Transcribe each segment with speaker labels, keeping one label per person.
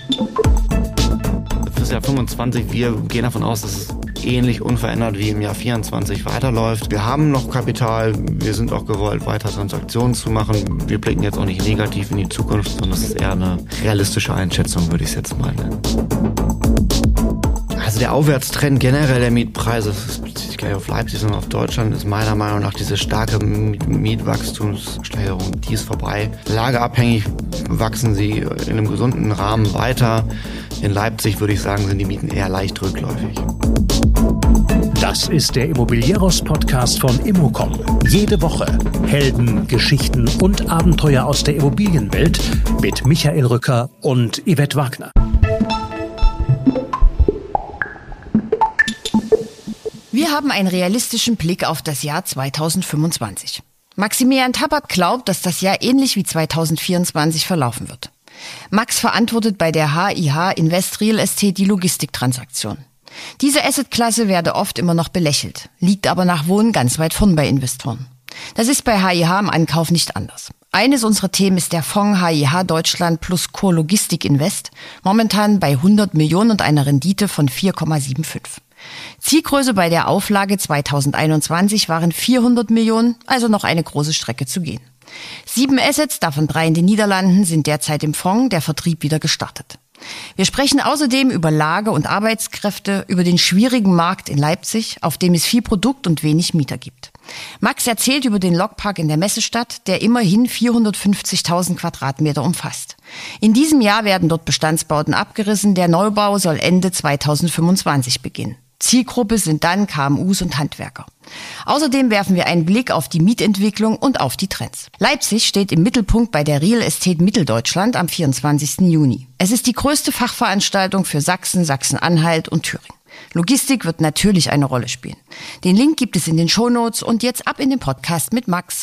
Speaker 1: Fürs Jahr 25, wir gehen davon aus, dass es ähnlich unverändert wie im Jahr 24 weiterläuft. Wir haben noch Kapital, wir sind auch gewollt, weiter Transaktionen zu machen. Wir blicken jetzt auch nicht negativ in die Zukunft, sondern es ist eher eine realistische Einschätzung, würde ich es jetzt mal nennen. Also der Aufwärtstrend generell der Mietpreise, das bezieht sich gleich auf Leipzig und auf Deutschland, ist meiner Meinung nach diese starke Mietwachstumssteigerung, die ist vorbei. Lageabhängig wachsen sie in einem gesunden Rahmen weiter. In Leipzig würde ich sagen, sind die Mieten eher leicht rückläufig.
Speaker 2: Das ist der Immobilieros-Podcast von Immocom. Jede Woche Helden, Geschichten und Abenteuer aus der Immobilienwelt mit Michael Rücker und Yvette Wagner.
Speaker 3: Wir haben einen realistischen Blick auf das Jahr 2025. Maximilian Tappert glaubt, dass das Jahr ähnlich wie 2024 verlaufen wird. Max verantwortet bei der HIH Invest Real Estate die Logistiktransaktion. Diese Assetklasse werde oft immer noch belächelt, liegt aber nach Wohnen ganz weit vorn bei Investoren. Das ist bei HIH im Ankauf nicht anders. Eines unserer Themen ist der Fonds HIH Deutschland plus Core Logistik Invest, momentan bei 100 Millionen und einer Rendite von 4,75. Zielgröße bei der Auflage 2021 waren 400 Millionen, also noch eine große Strecke zu gehen. 7 Assets, davon 3 in den Niederlanden, sind derzeit im Fonds, der Vertrieb wieder gestartet. Wir sprechen außerdem über Lage und Arbeitskräfte, über den schwierigen Markt in Leipzig, auf dem es viel Produkt und wenig Mieter gibt. Max erzählt über den Lokpark in der Messestadt, der immerhin 450.000 Quadratmeter umfasst. In diesem Jahr werden dort Bestandsbauten abgerissen, der Neubau soll Ende 2025 beginnen. Zielgruppe sind dann KMUs und Handwerker. Außerdem werfen wir einen Blick auf die Mietentwicklung und auf die Trends. Leipzig steht im Mittelpunkt bei der Real Estate Mitteldeutschland am 24. Juni. Es ist die größte Fachveranstaltung für Sachsen, Sachsen-Anhalt und Thüringen. Logistik wird natürlich eine Rolle spielen. Den Link gibt es in den Shownotes und jetzt ab in den Podcast mit Max.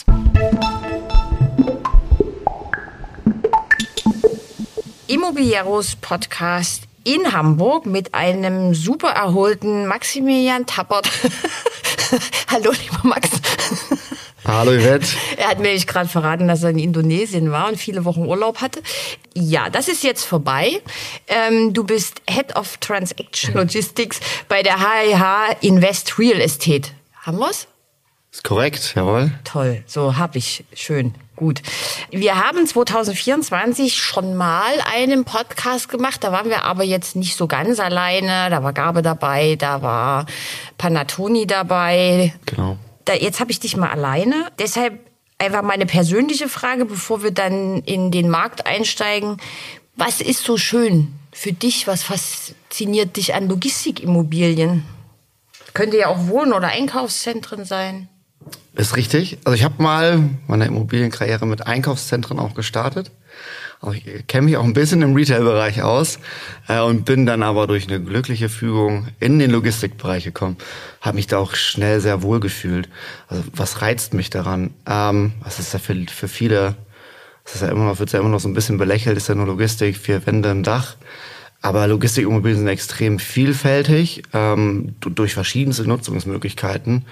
Speaker 3: Immobilieros Podcast in Hamburg mit einem super erholten Maximilian Tappert. Hallo, lieber Max.
Speaker 1: Hallo, Yvette.
Speaker 3: Er hat mir nicht gerade verraten, dass er in Indonesien war und viele Wochen Urlaub hatte. Ja, das ist jetzt vorbei. Du bist Head of Transaction Logistics bei der HIH Invest Real Estate. Haben wir's?
Speaker 1: Ist korrekt, jawohl.
Speaker 3: Toll, so hab ich. Schön, gut. Wir haben 2024 schon mal einen Podcast gemacht, da waren wir aber jetzt nicht so ganz alleine. Da war Gabe dabei, da war Panattoni dabei.
Speaker 1: Genau.
Speaker 3: Jetzt habe ich dich mal alleine. Deshalb einfach meine persönliche Frage, bevor wir dann in den Markt einsteigen. Was ist so schön für dich? Was fasziniert dich an Logistikimmobilien? Könnte ja auch Wohn- oder Einkaufszentren sein.
Speaker 1: Ist richtig. Also ich habe mal meine Immobilienkarriere mit Einkaufszentren auch gestartet. Also ich kenne mich auch ein bisschen im Retail-Bereich aus und bin dann aber durch eine glückliche Fügung in den Logistikbereich gekommen. Habe mich da auch schnell sehr wohl gefühlt. Also was reizt mich daran? Was ist ja für viele, das ist ja immer noch, wird ja immer noch so ein bisschen belächelt, ist ja nur Logistik, 4 Wände, ein Dach. Aber Logistikimmobilien sind extrem vielfältig durch verschiedenste Nutzungsmöglichkeiten.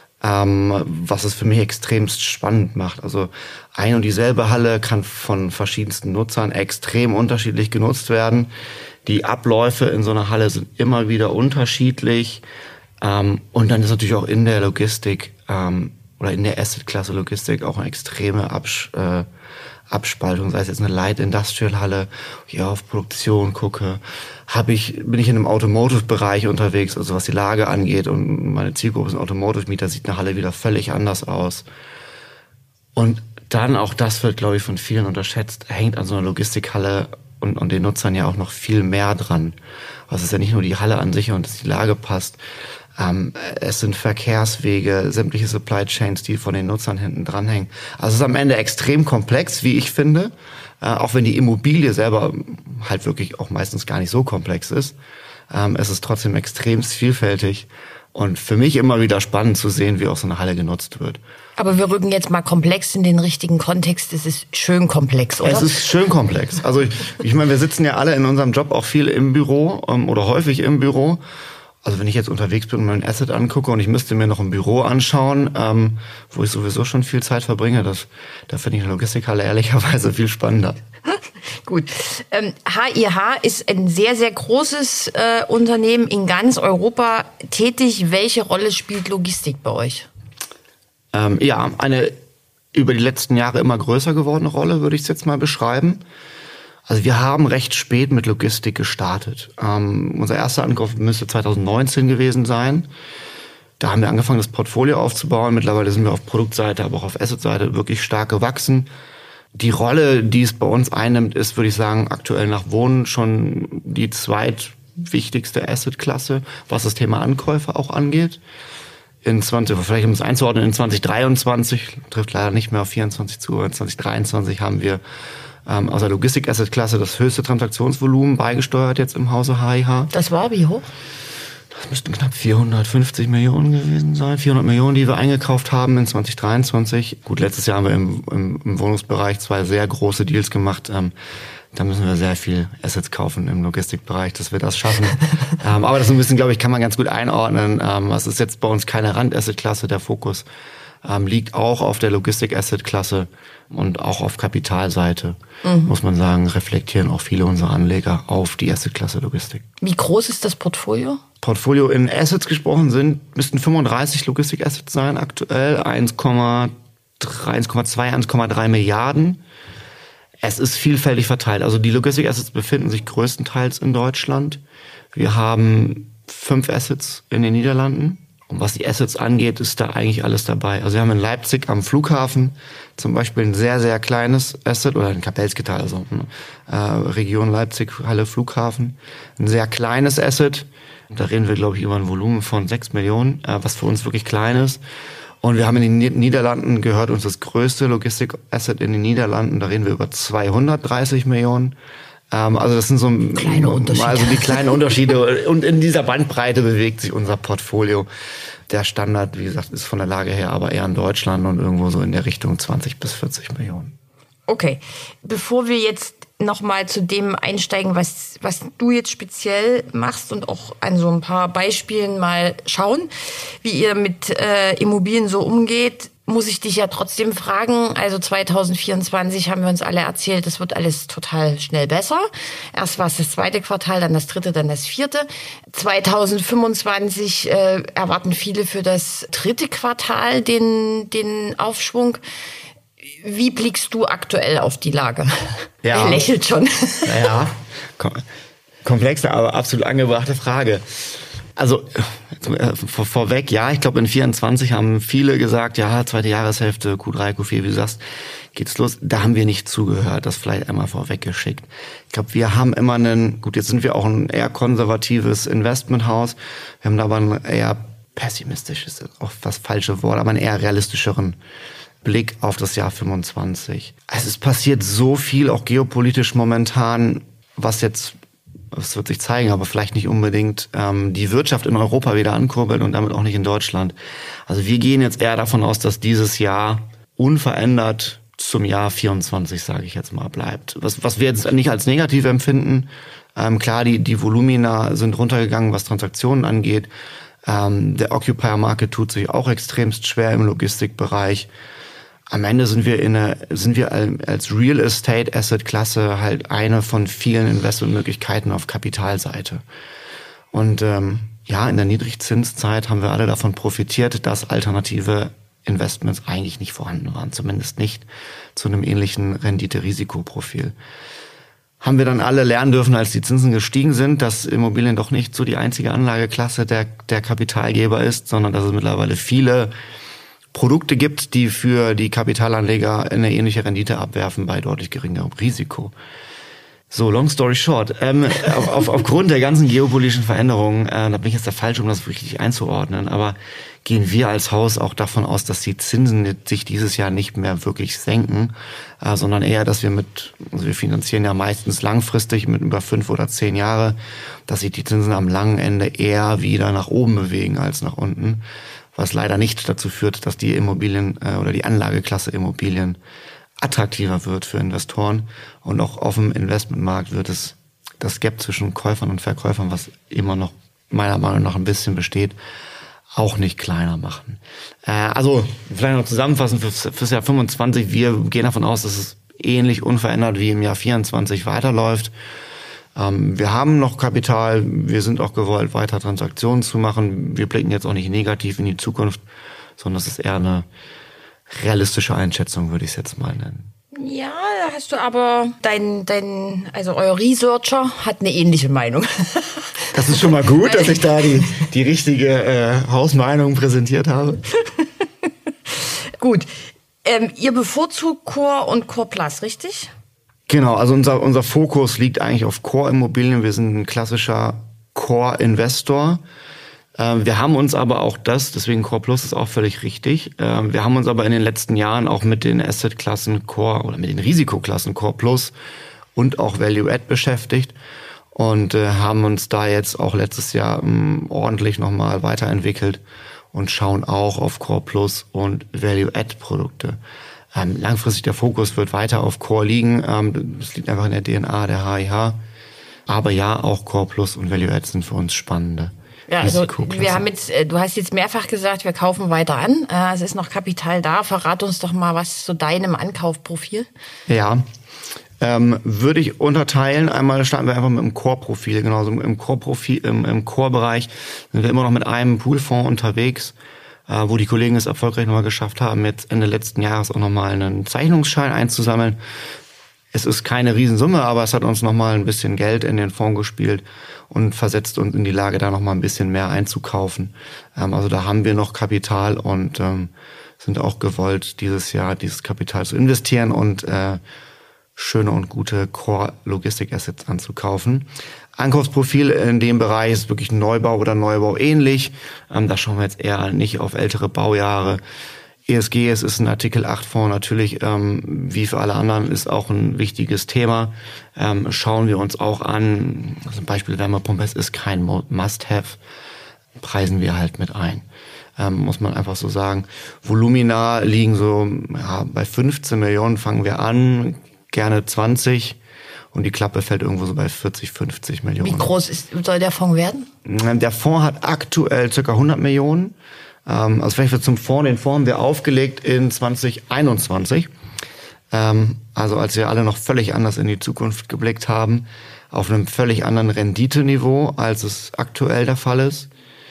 Speaker 1: Was es für mich extremst spannend macht. Also ein und dieselbe Halle kann von verschiedensten Nutzern extrem unterschiedlich genutzt werden. Die Abläufe in so einer Halle sind immer wieder unterschiedlich. Und dann ist natürlich auch in der Logistik oder in der Assetklasse Logistik auch eine extreme Abspaltung, sei es jetzt eine Light Industrial Halle, wo ich auf Produktion gucke, bin ich in einem Automotive-Bereich unterwegs, also was die Lage angeht, und meine Zielgruppe ist ein Automotive-Mieter, sieht eine Halle wieder völlig anders aus. Und dann, auch das wird, glaube ich, von vielen unterschätzt, hängt an so einer Logistikhalle und den Nutzern ja auch noch viel mehr dran. Also es ist ja nicht nur die Halle an sich und dass die Lage passt. Es sind Verkehrswege, sämtliche Supply Chains, die von den Nutzern hinten dranhängen. Also es ist am Ende extrem komplex, wie ich finde. Auch wenn die Immobilie selber halt wirklich auch meistens gar nicht so komplex ist. Es ist trotzdem extrem vielfältig. Und für mich immer wieder spannend zu sehen, wie auch so eine Halle genutzt wird.
Speaker 3: Aber wir rücken jetzt mal komplex in den richtigen Kontext. Es ist schön komplex, oder?
Speaker 1: Es ist schön komplex. Also ich meine, wir sitzen ja alle in unserem Job auch viel im Büro oder häufig im Büro. Also wenn ich jetzt unterwegs bin und mir ein Asset angucke und ich müsste mir noch ein Büro anschauen, wo ich sowieso schon viel Zeit verbringe, da finde ich eine Logistikhalle ehrlicherweise viel spannender.
Speaker 3: Gut. HIH ist ein sehr, sehr großes Unternehmen in ganz Europa tätig. Welche Rolle spielt Logistik bei euch?
Speaker 1: Ja, eine über die letzten Jahre immer größer gewordene Rolle, würde ich es jetzt mal beschreiben. Also wir haben recht spät mit Logistik gestartet. Unser erster Ankauf müsste 2019 gewesen sein. Da haben wir angefangen, das Portfolio aufzubauen. Mittlerweile sind wir auf Produktseite, aber auch auf Assetseite wirklich stark gewachsen. Die Rolle, die es bei uns einnimmt, ist, würde ich sagen, aktuell nach Wohnen schon die zweitwichtigste Assetklasse, was das Thema Ankäufe auch angeht. Vielleicht um es einzuordnen, in 2023, trifft leider nicht mehr auf 24 zu, in 2023 haben wir aus der Logistik-Asset-Klasse das höchste Transaktionsvolumen beigesteuert jetzt im Hause HIH.
Speaker 3: Das war wie hoch?
Speaker 1: Das müssten knapp 450 Millionen gewesen sein. 400 Millionen, die wir eingekauft haben in 2023. Gut, letztes Jahr haben wir im Wohnungsbereich 2 sehr große Deals gemacht. Da müssen wir sehr viel Assets kaufen im Logistikbereich, dass wir das schaffen. Aber das ein bisschen, glaube ich, kann man ganz gut einordnen. Es ist jetzt bei uns keine Rand-Asset-Klasse. Der Fokus liegt auch auf der Logistik-Asset-Klasse und auch auf Kapitalseite, muss man sagen, reflektieren auch viele unserer Anleger auf die Asset-Klasse Logistik.
Speaker 3: Wie groß ist das Portfolio?
Speaker 1: Portfolio in Assets gesprochen müssten 35 Logistik-Assets sein aktuell, 1,2, 1,3 Milliarden. Es ist vielfältig verteilt. Also die Logistik-Assets befinden sich größtenteils in Deutschland. Wir haben 5 Assets in den Niederlanden. Und was die Assets angeht, ist da eigentlich alles dabei. Also wir haben in Leipzig am Flughafen zum Beispiel ein sehr, sehr kleines Asset, oder in Kapellskirchen, also Region Leipzig, Halle, Flughafen. Ein sehr kleines Asset. Da reden wir, glaube ich, über ein Volumen von 6 Millionen, was für uns wirklich klein ist. Und wir haben in den Niederlanden, gehört uns das größte Logistik-Asset in den Niederlanden, da reden wir über 230 Millionen. Also das sind so
Speaker 3: kleine Unterschiede.
Speaker 1: Also die kleinen Unterschiede. Und in dieser Bandbreite bewegt sich unser Portfolio. Der Standard, wie gesagt, ist von der Lage her aber eher in Deutschland und irgendwo so in der Richtung 20 bis 40 Millionen.
Speaker 3: Okay, bevor wir jetzt nochmal zu dem einsteigen, was du jetzt speziell machst und auch an so ein paar Beispielen mal schauen, wie ihr mit Immobilien so umgeht, muss ich dich ja trotzdem fragen. Also 2024 haben wir uns alle erzählt, das wird alles total schnell besser. Erst war es das 2. Quartal, dann das 3., dann das 4. 2025 erwarten viele für das 3. Quartal den Aufschwung. Wie blickst du aktuell auf die Lage?
Speaker 1: Ja.
Speaker 3: Er lächelt schon.
Speaker 1: Ja, komplexe, aber absolut angebrachte Frage. Also vorweg, ja, ich glaube in 24 haben viele gesagt, ja, zweite Jahreshälfte, Q3, Q4, wie du sagst, geht's los. Da haben wir nicht zugehört, das vielleicht einmal vorweggeschickt. Ich glaube, wir haben immer jetzt sind wir auch ein eher konservatives Investmenthaus, wir haben da aber ein eher pessimistisches, auch das falsche Wort, aber einen eher realistischeren Blick auf das Jahr 25. Also es passiert so viel, auch geopolitisch momentan, was wird sich zeigen, aber vielleicht nicht unbedingt die Wirtschaft in Europa wieder ankurbeln und damit auch nicht in Deutschland. Also wir gehen jetzt eher davon aus, dass dieses Jahr unverändert zum Jahr 24, sage ich jetzt mal, bleibt. Was wir jetzt nicht als negativ empfinden, klar, die Volumina sind runtergegangen, was Transaktionen angeht. Der Occupier-Market tut sich auch extremst schwer im Logistikbereich. Am Ende sind wir als Real Estate Asset Klasse halt eine von vielen Investmentmöglichkeiten auf Kapitalseite. Und in der Niedrigzinszeit haben wir alle davon profitiert, dass alternative Investments eigentlich nicht vorhanden waren, zumindest nicht zu einem ähnlichen Rendite-Risikoprofil. Haben wir dann alle lernen dürfen, als die Zinsen gestiegen sind, dass Immobilien doch nicht so die einzige Anlageklasse der Kapitalgeber ist, sondern dass es mittlerweile viele Produkte gibt, die für die Kapitalanleger eine ähnliche Rendite abwerfen bei deutlich geringerem Risiko. So, long story short. Aufgrund der ganzen geopolitischen Veränderungen, da bin ich jetzt der Falsche, um das richtig einzuordnen, aber gehen wir als Haus auch davon aus, dass die Zinsen sich dieses Jahr nicht mehr wirklich senken, sondern eher, dass wir wir finanzieren ja meistens langfristig mit über 5 oder 10 Jahre, dass sich die Zinsen am langen Ende eher wieder nach oben bewegen als nach unten. Was leider nicht dazu führt, dass die Immobilien oder die Anlageklasse Immobilien attraktiver wird für Investoren. Und auch auf dem Investmentmarkt wird das Gap zwischen Käufern und Verkäufern, was immer noch meiner Meinung nach ein bisschen besteht, auch nicht kleiner machen. Also vielleicht noch zusammenfassend fürs Jahr 25. Wir gehen davon aus, dass es ähnlich unverändert wie im Jahr 24 weiterläuft. Wir haben noch Kapital, wir sind auch gewollt, weiter Transaktionen zu machen. Wir blicken jetzt auch nicht negativ in die Zukunft, sondern das ist eher eine realistische Einschätzung, würde ich es jetzt mal nennen.
Speaker 3: Ja, da hast du aber also euer Researcher hat eine ähnliche Meinung.
Speaker 1: Das ist schon mal gut, dass ich da die richtige Hausmeinung präsentiert habe.
Speaker 3: Gut. Ihr bevorzugt Core und Core Plus, richtig?
Speaker 1: Genau, also unser Fokus liegt eigentlich auf Core-Immobilien. Wir sind ein klassischer Core-Investor. Wir haben uns aber auch deswegen Core Plus ist auch völlig richtig. Wir haben uns aber in den letzten Jahren auch mit den Asset-Klassen Core oder mit den Risikoklassen Core Plus und auch Value Add beschäftigt und haben uns da jetzt auch letztes Jahr ordentlich nochmal weiterentwickelt und schauen auch auf Core Plus und Value Add Produkte. Langfristig der Fokus wird weiter auf Core liegen. Das liegt einfach in der DNA der HIH. Aber ja, auch Core Plus und Value Add sind für uns spannende.
Speaker 3: Ja, also wir haben jetzt, du hast jetzt mehrfach gesagt, wir kaufen weiter an. Es ist noch Kapital da. Verrat uns doch mal was zu deinem Ankaufprofil.
Speaker 1: Ja, würde ich unterteilen. Einmal starten wir einfach mit dem Core-Profil. Genau, also im Core-Profil, im Core-Bereich sind wir immer noch mit einem Poolfonds unterwegs, wo die Kollegen es erfolgreich nochmal geschafft haben, jetzt Ende letzten Jahres auch nochmal einen Zeichnungsschein einzusammeln. Es ist keine Riesensumme, aber es hat uns nochmal ein bisschen Geld in den Fonds gespielt und versetzt uns in die Lage, da nochmal ein bisschen mehr einzukaufen. Also da haben wir noch Kapital und sind auch gewollt, dieses Jahr dieses Kapital zu investieren und schöne und gute Core-Logistik-Assets anzukaufen. Ankaufsprofil in dem Bereich ist wirklich Neubau oder Neubau ähnlich. Da schauen wir jetzt eher nicht auf ältere Baujahre. ESG, es ist ein Artikel 8 Fonds, natürlich, wie für alle anderen, ist auch ein wichtiges Thema. Schauen wir uns auch an, also ein Beispiel Wärmepumpe, es ist kein Must-Have, preisen wir halt mit ein. Muss man einfach so sagen. Volumina liegen so, bei 15 Millionen fangen wir an, gerne 20 und die Klappe fällt irgendwo so bei 40, 50 Millionen.
Speaker 3: Wie groß soll der Fonds werden?
Speaker 1: Der Fonds hat aktuell ca. 100 Millionen. Also vielleicht zum Fonds. Den Fonds haben wir aufgelegt in 2021. Also als wir alle noch völlig anders in die Zukunft geblickt haben, auf einem völlig anderen Renditeniveau, als es aktuell der Fall ist.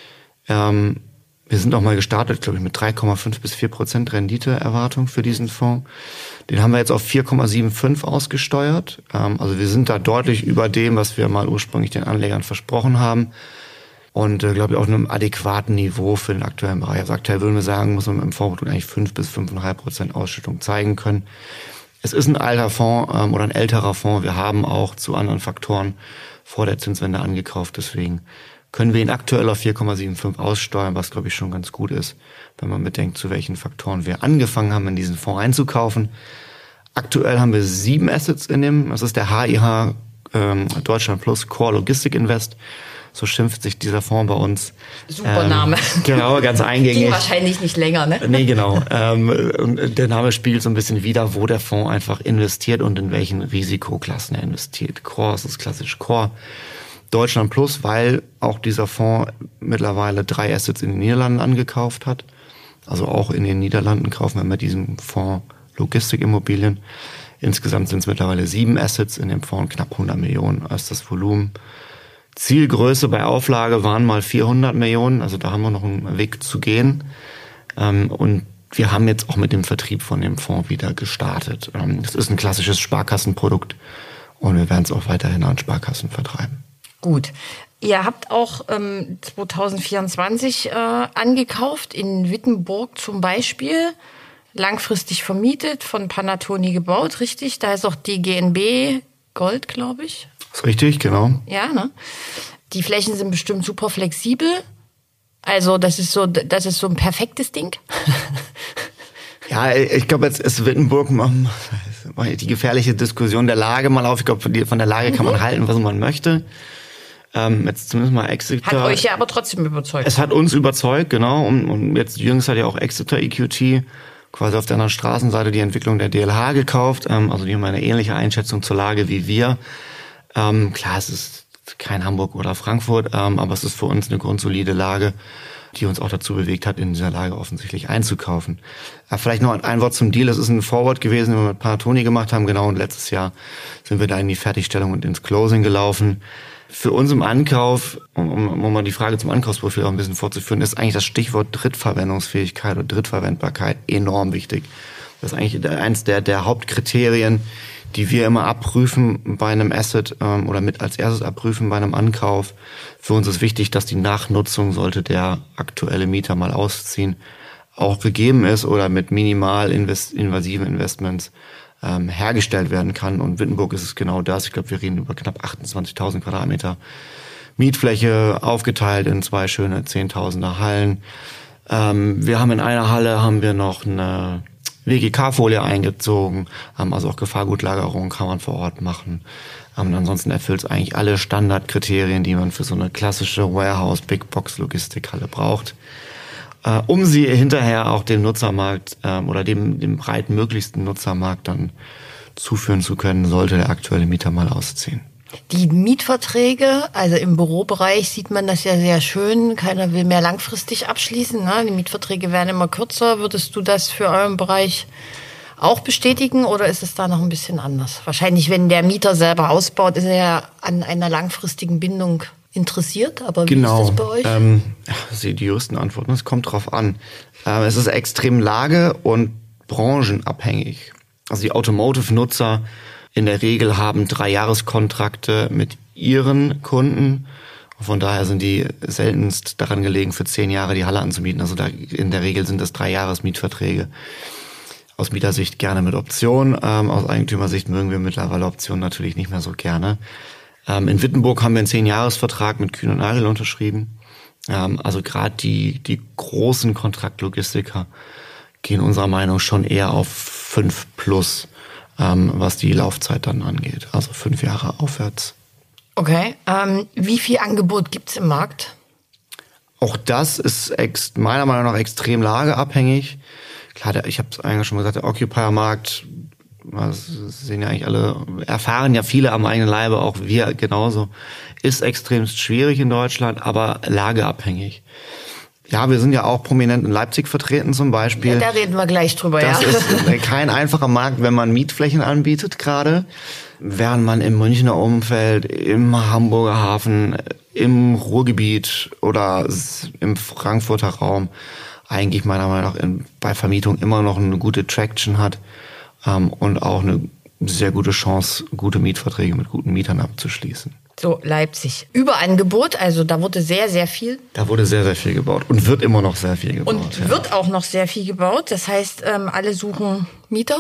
Speaker 1: Wir sind auch mal gestartet, glaube ich, mit 3,5 bis 4% Renditeerwartung für diesen Fonds. Den haben wir jetzt auf 4,75 ausgesteuert. Also wir sind da deutlich über dem, was wir mal ursprünglich den Anlegern versprochen haben. Und glaube ich auf einem adäquaten Niveau für den aktuellen Bereich. Also aktuell würden wir sagen, muss man im Fonds eigentlich 5 bis 5,5% Ausschüttung zeigen können. Es ist ein alter Fonds oder ein älterer Fonds. Wir haben auch zu anderen Faktoren vor der Zinswende angekauft. Deswegen können wir ihn aktuell auf 4,75 aussteuern, was glaube ich schon ganz gut ist, wenn man bedenkt, zu welchen Faktoren wir angefangen haben, in diesen Fonds einzukaufen. Aktuell haben wir 7 Assets in dem. Das ist der HIH Deutschland Plus Core Logistik Invest. So schimpft sich dieser Fonds bei uns.
Speaker 3: Super Name.
Speaker 1: Genau, ganz eingängig.
Speaker 3: Ging wahrscheinlich nicht länger, ne?
Speaker 1: Nee, genau. Und der Name spiegelt so ein bisschen wider, wo der Fonds einfach investiert und in welchen Risikoklassen er investiert. Core ist klassisch Core. Deutschland Plus, weil auch dieser Fonds mittlerweile 3 Assets in den Niederlanden angekauft hat. Also auch in den Niederlanden kaufen wir mit diesem Fonds Logistikimmobilien. Insgesamt sind es mittlerweile 7 Assets in dem Fonds, knapp 100 Millionen als das Volumen. Zielgröße bei Auflage waren mal 400 Millionen, also da haben wir noch einen Weg zu gehen. Und wir haben jetzt auch mit dem Vertrieb von dem Fonds wieder gestartet. Das ist ein klassisches Sparkassenprodukt und wir werden es auch weiterhin an Sparkassen vertreiben.
Speaker 3: Gut. Ihr habt auch 2024 angekauft, in Wittenburg zum Beispiel, langfristig vermietet, von Panattoni gebaut, richtig? Da ist auch DGNB Gold, glaube ich.
Speaker 1: Ist richtig, genau.
Speaker 3: Ja, ne? Die Flächen sind bestimmt super flexibel. Also das ist so ein perfektes Ding.
Speaker 1: Ja, ich glaube, jetzt ist Wittenburg die gefährliche Diskussion der Lage mal auf. Ich glaube, von der Lage kann man halten, was man möchte. Jetzt zumindest mal Exeter.
Speaker 3: Hat euch ja aber trotzdem überzeugt.
Speaker 1: Es hat uns überzeugt, genau. Und jetzt jüngst hat ja auch Exeter EQT quasi auf der anderen Straßenseite die Entwicklung der DLH gekauft. Also die haben eine ähnliche Einschätzung zur Lage wie wir. Klar, es ist kein Hamburg oder Frankfurt, aber es ist für uns eine grundsolide Lage, die uns auch dazu bewegt hat, in dieser Lage offensichtlich einzukaufen. Vielleicht noch ein Wort zum Deal. Es ist ein Forward gewesen, den wir mit Panattoni gemacht haben. Genau, und letztes Jahr sind wir da in die Fertigstellung und ins Closing gelaufen. Für uns im Ankauf, um mal die Frage zum Ankaufsprofil auch ein bisschen fortzuführen, ist eigentlich das Stichwort Drittverwendungsfähigkeit und Drittverwendbarkeit enorm wichtig. Das ist eigentlich eins der Hauptkriterien, die wir immer abprüfen bei einem Asset oder mit als erstes abprüfen bei einem Ankauf. Für uns ist wichtig, dass die Nachnutzung, sollte der aktuelle Mieter mal ausziehen, auch gegeben ist oder mit minimal invasiven Investments hergestellt werden kann. Und Wittenburg ist es genau das. Ich glaube, wir reden über knapp 28.000 Quadratmeter Mietfläche, aufgeteilt in 2 schöne 10.000er Hallen. Wir haben in einer Halle noch eine WGK-Folie eingezogen, also auch Gefahrgutlagerung kann man vor Ort machen. Ansonsten erfüllt es eigentlich alle Standardkriterien, die man für so eine klassische Warehouse-Big-Box-Logistikhalle braucht, um sie hinterher auch dem Nutzermarkt oder dem breitmöglichsten Nutzermarkt dann zuführen zu können, sollte der aktuelle Mieter mal ausziehen.
Speaker 3: Die Mietverträge, also im Bürobereich sieht man das ja sehr schön. Keiner will mehr langfristig abschließen. Ne? Die Mietverträge werden immer kürzer. Würdest du das für euren Bereich auch bestätigen oder ist es da noch ein bisschen anders? Wahrscheinlich, wenn der Mieter selber ausbaut, ist er ja an einer langfristigen Bindung interessiert. Aber wie ist das bei euch?
Speaker 1: Die jüngsten Antworten, es kommt drauf an. Es ist extrem lage- und branchenabhängig. Also die Automotive-Nutzer in der Regel haben 3-Jahres-Kontrakte mit ihren Kunden. Von daher sind die seltenst daran gelegen, für 10 Jahre die Halle anzumieten. Also in der Regel sind das 3-Jahres-Mietverträge. Aus Mietersicht gerne mit Option. Aus Eigentümersicht mögen wir mittlerweile Optionen natürlich nicht mehr so gerne. In Wittenburg haben wir einen 10-Jahres-Vertrag mit Kühn und Nagel unterschrieben. Also gerade die großen Kontraktlogistiker gehen unserer Meinung schon eher auf 5+. Was die Laufzeit dann angeht. Also 5 Jahre aufwärts.
Speaker 3: Okay. Wie viel Angebot gibt's im Markt?
Speaker 1: Auch das ist meiner Meinung nach extrem lageabhängig. Klar, ich habe es eigentlich schon gesagt, der Occupier-Markt, das sehen ja eigentlich alle, erfahren ja viele am eigenen Leibe, auch wir genauso, ist extrem schwierig in Deutschland, aber lageabhängig. Ja, wir sind ja auch prominent in Leipzig vertreten zum Beispiel.
Speaker 3: Ja, da reden wir gleich drüber,
Speaker 1: Das ist kein einfacher Markt, wenn man Mietflächen anbietet gerade. Während man im Münchner Umfeld, im Hamburger Hafen, im Ruhrgebiet oder im Frankfurter Raum eigentlich meiner Meinung nach bei Vermietung immer noch eine gute Traction hat und auch eine sehr gute Chance, gute Mietverträge mit guten Mietern abzuschließen.
Speaker 3: So, Leipzig. Überangebot, also da wurde sehr, sehr viel.
Speaker 1: Da wurde sehr, sehr viel gebaut und wird immer noch sehr viel gebaut.
Speaker 3: Und wird auch noch sehr viel gebaut. Das heißt, alle suchen Mieter.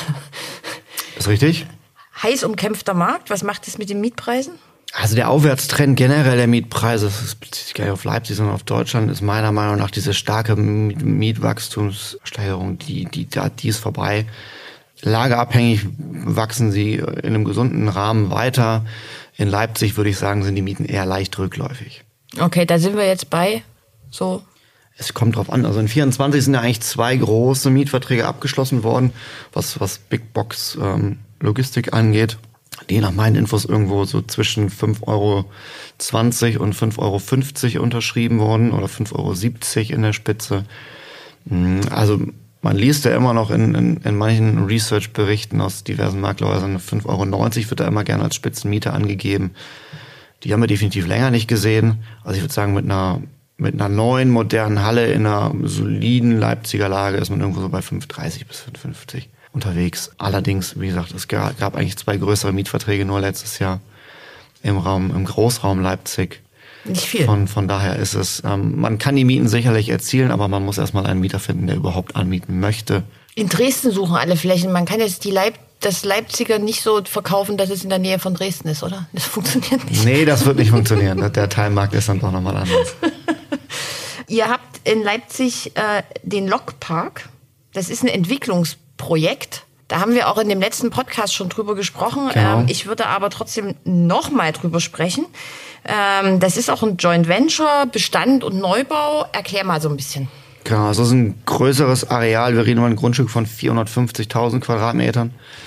Speaker 1: Ist richtig?
Speaker 3: Heiß umkämpfter Markt. Was macht es mit den Mietpreisen?
Speaker 1: Also der Aufwärtstrend generell der Mietpreise, das bezieht sich gar nicht auf Leipzig, sondern auf Deutschland, ist meiner Meinung nach diese starke Mietwachstumssteigerung, die ist vorbei. Lageabhängig wachsen sie in einem gesunden Rahmen weiter. In Leipzig, würde ich sagen, sind die Mieten eher leicht rückläufig.
Speaker 3: Okay, da sind wir jetzt bei so.
Speaker 1: Es kommt drauf an. Also in 24 sind ja eigentlich 2 große Mietverträge abgeschlossen worden, was Big Box Logistik angeht. Die nach meinen Infos irgendwo so zwischen 5,20 € und 5,50 € unterschrieben worden oder 5,70 € in der Spitze. Also man liest ja immer noch in manchen Research-Berichten aus diversen Maklerhäusern, 5,90 € wird da immer gerne als Spitzenmiete angegeben. Die haben wir definitiv länger nicht gesehen. Also ich würde sagen, mit einer neuen, modernen Halle in einer soliden Leipziger Lage ist man irgendwo so bei 5,30 bis 5,50 unterwegs. Allerdings, wie gesagt, es gab eigentlich 2 größere Mietverträge nur letztes Jahr im Großraum Leipzig.
Speaker 3: Nicht viel.
Speaker 1: Von daher ist es, man kann die Mieten sicherlich erzielen, aber man muss erstmal einen Mieter finden, der überhaupt anmieten möchte.
Speaker 3: In Dresden suchen alle Flächen. Man kann jetzt das Leipziger nicht so verkaufen, dass es in der Nähe von Dresden ist, oder? Das funktioniert nicht.
Speaker 1: Nee, das wird nicht funktionieren. Der Teilmarkt ist dann doch nochmal anders.
Speaker 3: Ihr habt in Leipzig den Lokpark. Das ist ein Entwicklungsprojekt. Da haben wir auch in dem letzten Podcast schon drüber gesprochen.
Speaker 1: Genau.
Speaker 3: Ich würde aber trotzdem nochmal drüber sprechen. Das ist auch ein Joint Venture, Bestand und Neubau. Erklär mal so ein bisschen.
Speaker 1: Genau, also es ist ein größeres Areal. Wir reden über ein Grundstück von 450.000 Quadratmetern.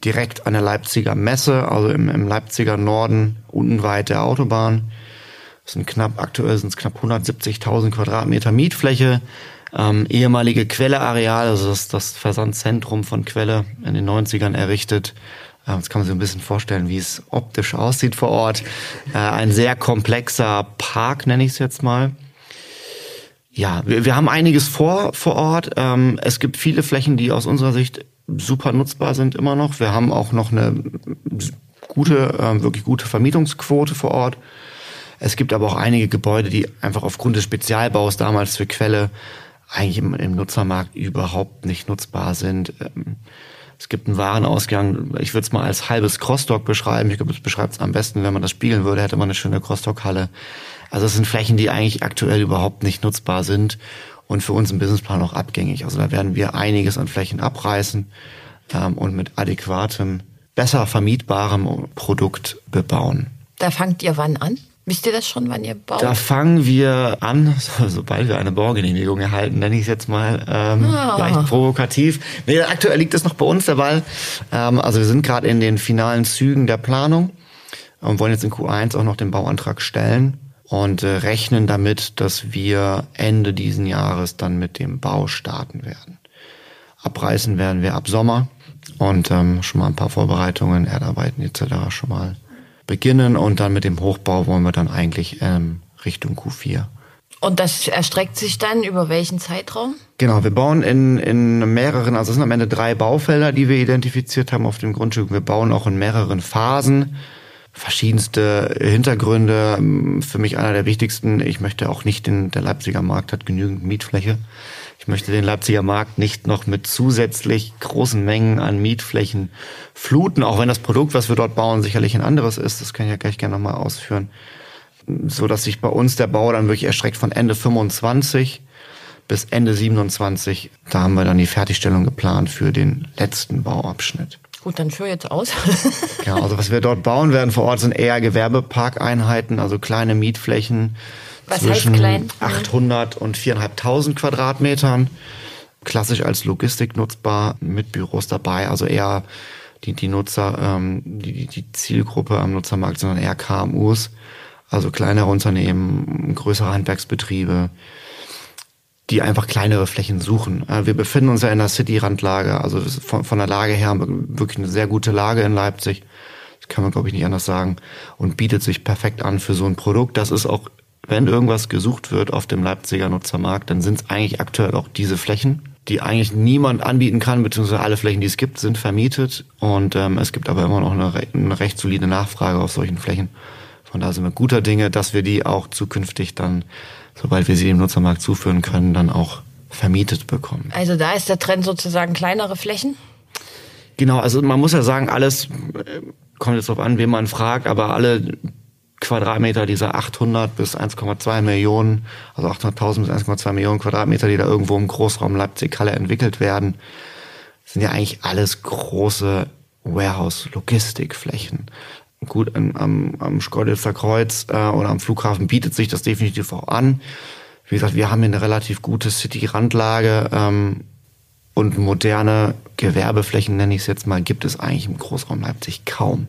Speaker 1: direkt an der Leipziger Messe, also im Leipziger Norden, unweit der Autobahn. Aktuell sind es knapp 170.000 Quadratmeter Mietfläche. Ehemalige Quelle-Areal, also das Versandzentrum von Quelle in den 90ern errichtet. Jetzt kann man sich ein bisschen vorstellen, wie es optisch aussieht vor Ort. Ein sehr komplexer Park, nenne ich es jetzt mal. Ja, wir haben einiges vor Ort. Es gibt viele Flächen, die aus unserer Sicht super nutzbar sind immer noch. Wir haben auch noch eine wirklich gute Vermietungsquote vor Ort. Es gibt aber auch einige Gebäude, die einfach aufgrund des Spezialbaus damals für Quelle eigentlich im Nutzermarkt überhaupt nicht nutzbar sind. Es gibt einen Warenausgang, ich würde es mal als halbes Crossdock beschreiben. Ich glaube, das beschreibt es am besten, wenn man das spiegeln würde, hätte man eine schöne Crossdock-Halle. Also es sind Flächen, die eigentlich aktuell überhaupt nicht nutzbar sind und für uns im Businessplan auch abgängig. Also da werden wir einiges an Flächen abreißen und mit adäquatem, besser vermietbarem Produkt bebauen.
Speaker 3: Da fangt ihr wann an? Wisst ihr das schon, wann ihr baut?
Speaker 1: Da fangen wir an, sobald wir eine Baugenehmigung erhalten, nenne ich es jetzt mal leicht provokativ. Nee, aktuell liegt es noch bei uns, der Ball. Also wir sind gerade in den finalen Zügen der Planung und wollen jetzt in Q1 auch noch den Bauantrag stellen und rechnen damit, dass wir Ende diesen Jahres dann mit dem Bau starten werden. Abreißen werden wir ab Sommer und schon mal ein paar Vorbereitungen, Erdarbeiten etc. schon mal beginnen und dann mit dem Hochbau wollen wir dann eigentlich Richtung Q4.
Speaker 3: Und das erstreckt sich dann über welchen Zeitraum?
Speaker 1: Genau, wir bauen in mehreren, also es sind am Ende 3 Baufelder, die wir identifiziert haben auf dem Grundstück. Wir bauen auch in mehreren Phasen, verschiedenste Hintergründe. Für mich einer der wichtigsten, ich möchte auch nicht, der Leipziger Markt hat genügend Mietfläche. Ich möchte den Leipziger Markt nicht noch mit zusätzlich großen Mengen an Mietflächen fluten, auch wenn das Produkt, was wir dort bauen, sicherlich ein anderes ist. Das kann ich ja gleich gerne nochmal ausführen. So dass sich bei uns der Bau dann wirklich erstreckt von Ende 25 bis Ende 27. Da haben wir dann die Fertigstellung geplant für den letzten Bauabschnitt.
Speaker 3: Gut, dann führ jetzt aus.
Speaker 1: Ja, also was wir dort bauen werden vor Ort sind eher Gewerbeparkeinheiten, also kleine Mietflächen.
Speaker 3: Was heißt klein?
Speaker 1: 800 und 4.500 Quadratmetern. Klassisch als Logistik nutzbar, mit Büros dabei. Also eher die Nutzer, die Zielgruppe am Nutzermarkt sind dann eher KMUs. Also kleinere Unternehmen, größere Handwerksbetriebe, die einfach kleinere Flächen suchen. Wir befinden uns ja in der City-Randlage. Also von der Lage her haben wir wirklich eine sehr gute Lage in Leipzig. Das kann man, glaube ich, nicht anders sagen. Und bietet sich perfekt an für so ein Produkt. Das ist auch, wenn irgendwas gesucht wird auf dem Leipziger Nutzermarkt, dann sind es eigentlich aktuell auch diese Flächen, die eigentlich niemand anbieten kann, beziehungsweise alle Flächen, die es gibt, sind vermietet. Und es gibt aber immer noch eine recht solide Nachfrage auf solchen Flächen. Von daher sind wir guter Dinge, dass wir die auch zukünftig dann, sobald wir sie dem Nutzermarkt zuführen können, dann auch vermietet bekommen.
Speaker 3: Also da ist der Trend sozusagen kleinere Flächen?
Speaker 1: Genau, also man muss ja sagen, alles kommt jetzt darauf an, wen man fragt, aber alle Quadratmeter dieser 800 bis 1,2 Millionen, also 800.000 bis 1,2 Millionen Quadratmeter, die da irgendwo im Großraum Leipzig-Halle entwickelt werden, sind ja eigentlich alles große Warehouse-Logistikflächen. Gut, am Schkeuditzer Kreuz oder am Flughafen bietet sich das definitiv auch an. Wie gesagt, wir haben hier eine relativ gute City-Randlage und moderne Gewerbeflächen, nenne ich es jetzt mal, gibt es eigentlich im Großraum Leipzig kaum.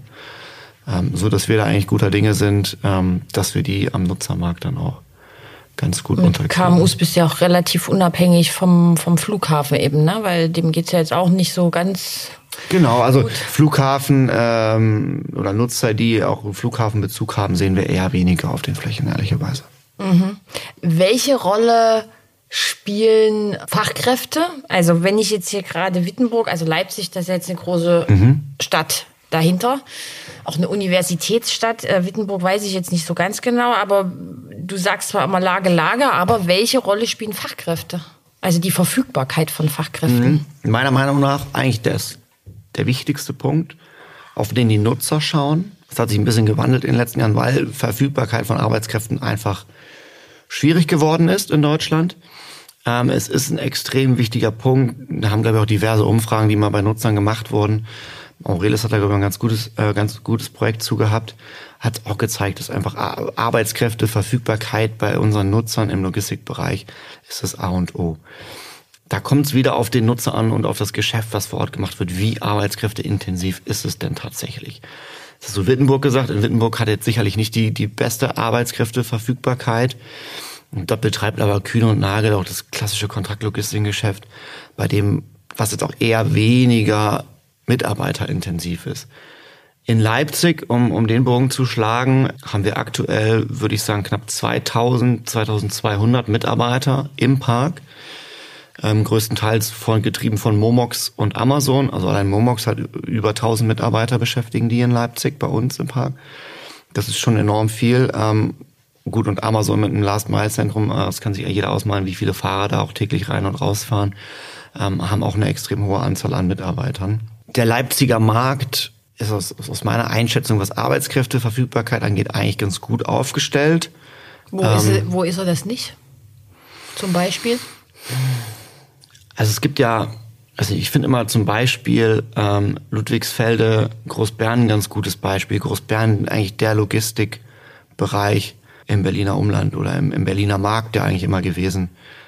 Speaker 1: So dass wir da eigentlich guter Dinge sind, dass wir die am Nutzermarkt dann auch ganz gut unterkriegen.
Speaker 3: KMUs bist ja auch relativ unabhängig vom Flughafen eben, ne? Weil dem geht's ja jetzt auch nicht so ganz.
Speaker 1: Genau, also
Speaker 3: gut.
Speaker 1: Flughafen oder Nutzer, die auch Flughafenbezug haben, sehen wir eher weniger auf den Flächen, ehrlicherweise.
Speaker 3: Mhm. Welche Rolle spielen Fachkräfte? Also wenn ich jetzt hier gerade Wittenburg, also Leipzig, das ist jetzt eine große Stadt dahinter, auch eine Universitätsstadt. Wittenburg weiß ich jetzt nicht so ganz genau, aber du sagst zwar immer Lage, aber welche Rolle spielen Fachkräfte? Also die Verfügbarkeit von Fachkräften.
Speaker 1: Meiner Meinung nach eigentlich der wichtigste Punkt, auf den die Nutzer schauen. Das hat sich ein bisschen gewandelt in den letzten Jahren, weil Verfügbarkeit von Arbeitskräften einfach schwierig geworden ist in Deutschland. Es ist ein extrem wichtiger Punkt. Da haben, glaube ich, auch diverse Umfragen, die mal bei Nutzern gemacht wurden. Aurelis hat da, glaube ich, ein ganz gutes Projekt zugehabt. Hat auch gezeigt, dass einfach Arbeitskräfte, Verfügbarkeit bei unseren Nutzern im Logistikbereich ist das A und O. Da kommt es wieder auf den Nutzer an und auf das Geschäft, was vor Ort gemacht wird. Wie arbeitskräfteintensiv ist es denn tatsächlich? Das ist so Wittenburg gesagt. In Wittenburg hat jetzt sicherlich nicht die beste Arbeitskräfteverfügbarkeit. Und da betreibt aber Kühne und Nagel auch das klassische Kontraktlogistikgeschäft, bei dem, was jetzt auch eher weniger mitarbeiterintensiv ist. In Leipzig, um den Bogen zu schlagen, haben wir aktuell, würde ich sagen, knapp 2200 Mitarbeiter im Park. Größtenteils getrieben von Momox und Amazon. Also allein Momox hat über 1000 Mitarbeiter beschäftigen die in Leipzig bei uns im Park. Das ist schon enorm viel. Gut, und Amazon mit einem Last-Mile-Zentrum, das kann sich ja jeder ausmalen, wie viele Fahrer da auch täglich rein und rausfahren, haben auch eine extrem hohe Anzahl an Mitarbeitern. Der Leipziger Markt ist aus meiner Einschätzung, was Arbeitskräfteverfügbarkeit angeht, eigentlich ganz gut aufgestellt.
Speaker 3: Wo ist er das nicht? Zum Beispiel?
Speaker 1: Also es gibt ja, also ich finde immer zum Beispiel Ludwigsfelde, Großbären ein ganz gutes Beispiel. Großbären eigentlich der Logistikbereich im Berliner Umland oder im Berliner Markt, der eigentlich immer gewesen.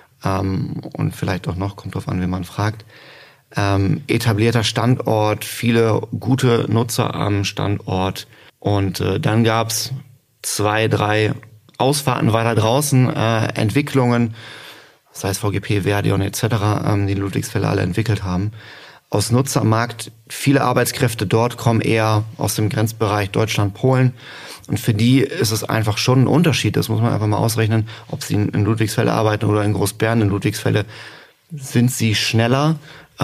Speaker 1: Und vielleicht auch noch, kommt drauf an, wen man fragt. Etablierter Standort, viele gute Nutzer am Standort. Und dann gab's 2, 3 Ausfahrten weiter draußen, Entwicklungen, sei es VGP, Verdion etc., die Ludwigsfelde alle entwickelt haben. Aus Nutzermarkt, viele Arbeitskräfte dort kommen eher aus dem Grenzbereich Deutschland, Polen. Und für die ist es einfach schon ein Unterschied. Das muss man einfach mal ausrechnen, ob sie in Ludwigsfelde arbeiten oder in Großbären. In Ludwigsfelde sind sie schneller.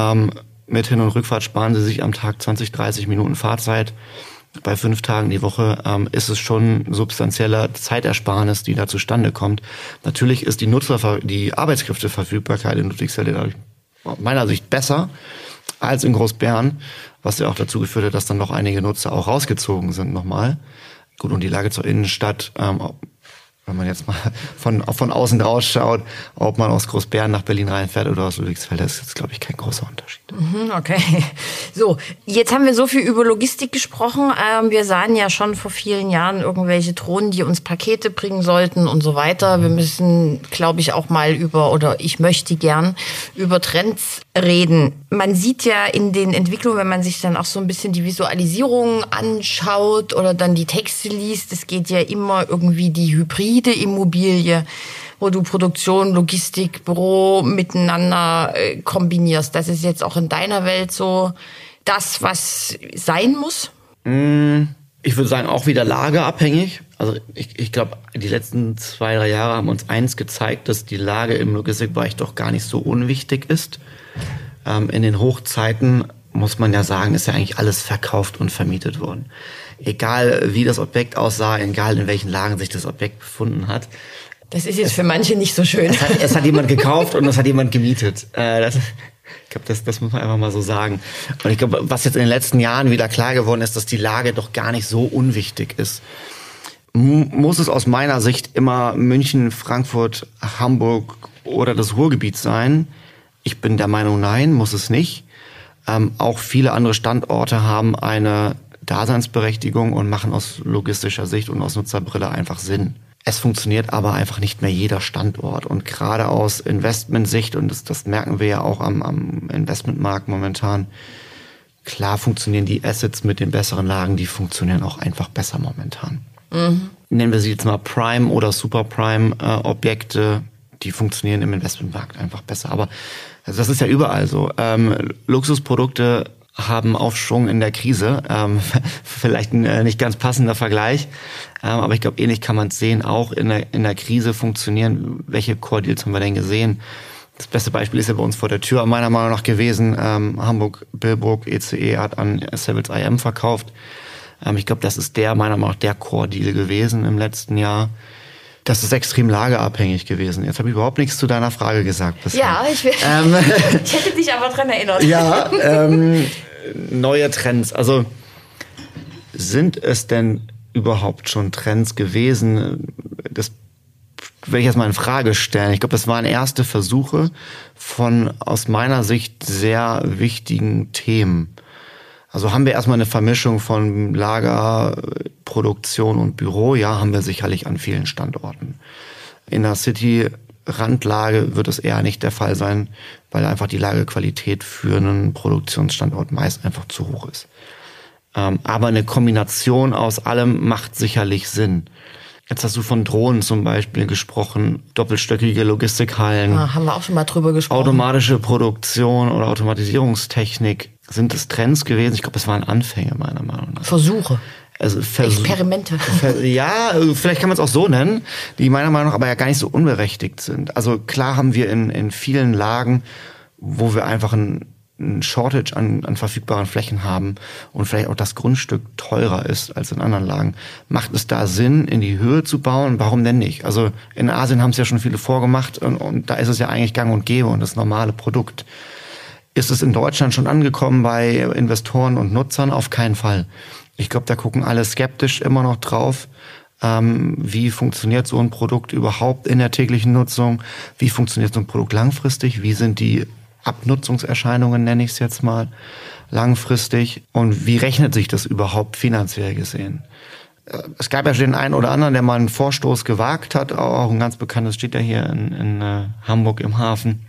Speaker 1: Mit Hin- und Rückfahrt sparen sie sich am Tag 20, 30 Minuten Fahrzeit. Bei 5 Tagen die Woche ist es schon substanzieller Zeitersparnis, die da zustande kommt. Natürlich ist die Arbeitskräfteverfügbarkeit in Ludwigsfelde dadurch aus meiner Sicht besser als in Großbären, was ja auch dazu geführt hat, dass dann noch einige Nutzer auch rausgezogen sind nochmal. Gut, und die Lage zur Innenstadt, wenn man jetzt mal von außen draus schaut, ob man aus Großbären nach Berlin reinfährt oder aus Ludwigsfelde, ist jetzt, glaube ich, kein großer Unterschied.
Speaker 3: Okay. So, jetzt haben wir so viel über Logistik gesprochen. Wir sahen ja schon vor vielen Jahren irgendwelche Drohnen, die uns Pakete bringen sollten und so weiter. Wir müssen, glaube ich, auch mal ich möchte gern über Trends reden. Man sieht ja in den Entwicklungen, wenn man sich dann auch so ein bisschen die Visualisierung anschaut oder dann die Texte liest, es geht ja immer irgendwie die hybride Immobilie, wo du Produktion, Logistik, Büro miteinander kombinierst. Das ist jetzt auch in deiner Welt so das, was sein muss?
Speaker 1: Ich würde sagen, auch wieder lageabhängig. Also ich glaube, die letzten 2, 3 Jahre haben uns eins gezeigt, dass die Lage im Logistikbereich doch gar nicht so unwichtig ist. In den Hochzeiten, muss man ja sagen, ist ja eigentlich alles verkauft und vermietet worden. Egal wie das Objekt aussah, egal in welchen Lagen sich das Objekt befunden hat.
Speaker 3: Das ist jetzt für manche nicht so schön.
Speaker 1: Es hat jemand gekauft und es hat jemand gemietet. Ich glaube, das muss man einfach mal so sagen. Und ich glaube, was jetzt in den letzten Jahren wieder klar geworden ist, dass die Lage doch gar nicht so unwichtig ist. Muss es aus meiner Sicht immer München, Frankfurt, Hamburg oder das Ruhrgebiet sein? Ich bin der Meinung, nein, muss es nicht. Auch viele andere Standorte haben eine Daseinsberechtigung und machen aus logistischer Sicht und aus Nutzerbrille einfach Sinn. Es funktioniert aber einfach nicht mehr jeder Standort. Und gerade aus Investmentsicht, und das merken wir ja auch am Investmentmarkt momentan, klar funktionieren die Assets mit den besseren Lagen, die funktionieren auch einfach besser momentan. Nennen wir sie jetzt mal Prime- oder Super-Prime-Objekte, die funktionieren im Investmentmarkt einfach besser. Aber also das ist ja überall so. Luxusprodukte haben Aufschwung in der Krise. Vielleicht ein nicht ganz passender Vergleich. Aber ich glaube, ähnlich kann man es sehen. Auch in der Krise funktionieren. Welche Core-Deals haben wir denn gesehen? Das beste Beispiel ist ja bei uns vor der Tür meiner Meinung nach gewesen. Hamburg-Billbrook, ECE hat an Savills IM verkauft. Ich glaube, das ist meiner Meinung nach der Core-Deal gewesen im letzten Jahr. Das ist extrem lageabhängig gewesen. Jetzt habe ich überhaupt nichts zu deiner Frage gesagt bisher.
Speaker 3: Ja, ich hätte dich aber dran erinnert.
Speaker 1: Ja, neue Trends. Also sind es denn überhaupt schon Trends gewesen? Das will ich jetzt mal in Frage stellen. Ich glaube, das waren erste Versuche von aus meiner Sicht sehr wichtigen Themen. Also haben wir erstmal eine Vermischung von Lager, Produktion und Büro. Ja, haben wir sicherlich an vielen Standorten. In der City Randlage wird es eher nicht der Fall sein, weil einfach die Lagerqualität für einen Produktionsstandort meist einfach zu hoch ist. Aber eine Kombination aus allem macht sicherlich Sinn. Jetzt hast du von Drohnen zum Beispiel gesprochen, doppelstöckige Logistikhallen.
Speaker 3: Haben wir auch schon mal drüber gesprochen.
Speaker 1: Automatische Produktion oder Automatisierungstechnik. Sind es Trends gewesen? Ich glaube, es waren Anfänge meiner Meinung nach.
Speaker 3: Versuche.
Speaker 1: Also
Speaker 3: Experimente.
Speaker 1: Ja, vielleicht kann man es auch so nennen, die meiner Meinung nach aber ja gar nicht so unberechtigt sind. Also klar haben wir in vielen Lagen, wo wir einfach ein Shortage an verfügbaren Flächen haben und vielleicht auch das Grundstück teurer ist als in anderen Lagen, macht es da Sinn, in die Höhe zu bauen? Warum denn nicht? Also in Asien haben es ja schon viele vorgemacht und da ist es ja eigentlich gang und gäbe und das normale Produkt. Ist es in Deutschland schon angekommen bei Investoren und Nutzern? Auf keinen Fall. Ich glaube, da gucken alle skeptisch immer noch drauf. Wie funktioniert so ein Produkt überhaupt in der täglichen Nutzung? Wie funktioniert so ein Produkt langfristig? Wie sind die Abnutzungserscheinungen, nenne ich es jetzt mal, langfristig? Und wie rechnet sich das überhaupt finanziell gesehen? Es gab ja schon den einen oder anderen, der mal einen Vorstoß gewagt hat. Auch ein ganz bekanntes steht ja hier in Hamburg im Hafen.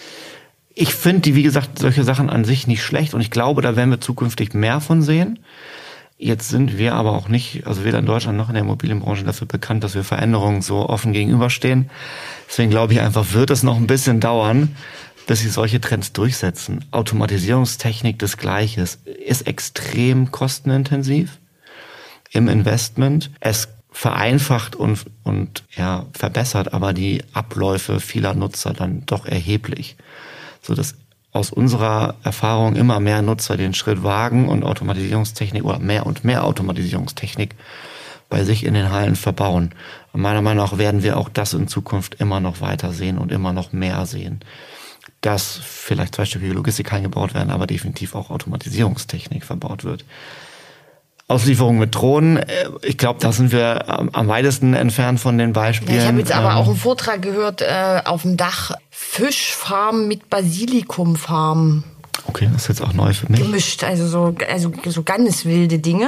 Speaker 1: Ich finde wie gesagt, solche Sachen an sich nicht schlecht. Und ich glaube, da werden wir zukünftig mehr von sehen. Jetzt sind wir aber auch nicht, also weder in Deutschland noch in der Immobilienbranche dafür bekannt, dass wir Veränderungen so offen gegenüberstehen. Deswegen glaube ich einfach, wird es noch ein bisschen dauern, bis sich solche Trends durchsetzen. Automatisierungstechnik des Gleiches ist extrem kostenintensiv im Investment. Es vereinfacht und verbessert aber die Abläufe vieler Nutzer dann doch erheblich, sodass aus unserer Erfahrung immer mehr Nutzer den Schritt wagen und Automatisierungstechnik oder mehr und mehr Automatisierungstechnik bei sich in den Hallen verbauen. Und meiner Meinung nach werden wir auch das in Zukunft immer noch weiter sehen und immer noch mehr sehen. Dass vielleicht zweistöckige Logistikhallen gebaut werden, aber definitiv auch Automatisierungstechnik verbaut wird. Auslieferung mit Drohnen, ich glaube, da sind wir am weitesten entfernt von den Beispielen.
Speaker 3: Ja, ich habe jetzt aber auch einen Vortrag gehört, auf dem Dach Fischfarm mit Basilikumfarm.
Speaker 1: Okay, das ist jetzt auch neu für mich.
Speaker 3: Gemischt, also so ganz wilde Dinge.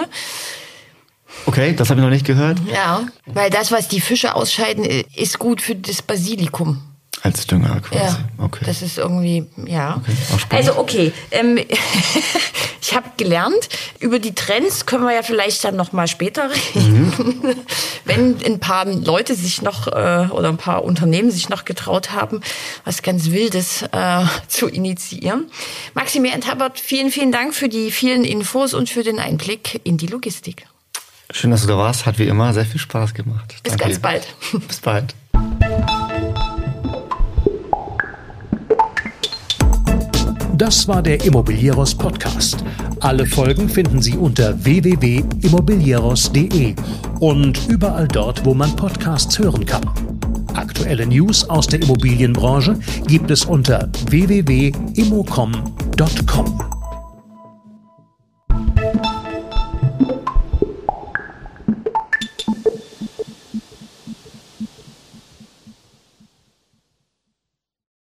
Speaker 1: Okay, das habe ich noch nicht gehört.
Speaker 3: Ja, weil das, was die Fische ausscheiden, ist gut für das Basilikum.
Speaker 1: Als Dünger quasi.
Speaker 3: Ja,
Speaker 1: okay.
Speaker 3: Das ist irgendwie, ja.
Speaker 1: Okay,
Speaker 3: also okay, ich habe gelernt, über die Trends können wir ja vielleicht dann noch mal später reden, wenn ein paar Leute sich noch oder ein paar Unternehmen sich noch getraut haben, was ganz Wildes zu initiieren. Maximilian Tabbert, vielen, vielen Dank für die vielen Infos und für den Einblick in die Logistik.
Speaker 1: Schön, dass du da warst. Hat wie immer sehr viel Spaß gemacht.
Speaker 3: Bis ganz bald.
Speaker 1: Bis bald.
Speaker 2: Das war der Immobilieros Podcast. Alle Folgen finden Sie unter www.immobilieros.de und überall dort, wo man Podcasts hören kann. Aktuelle News aus der Immobilienbranche gibt es unter www.immocom.com.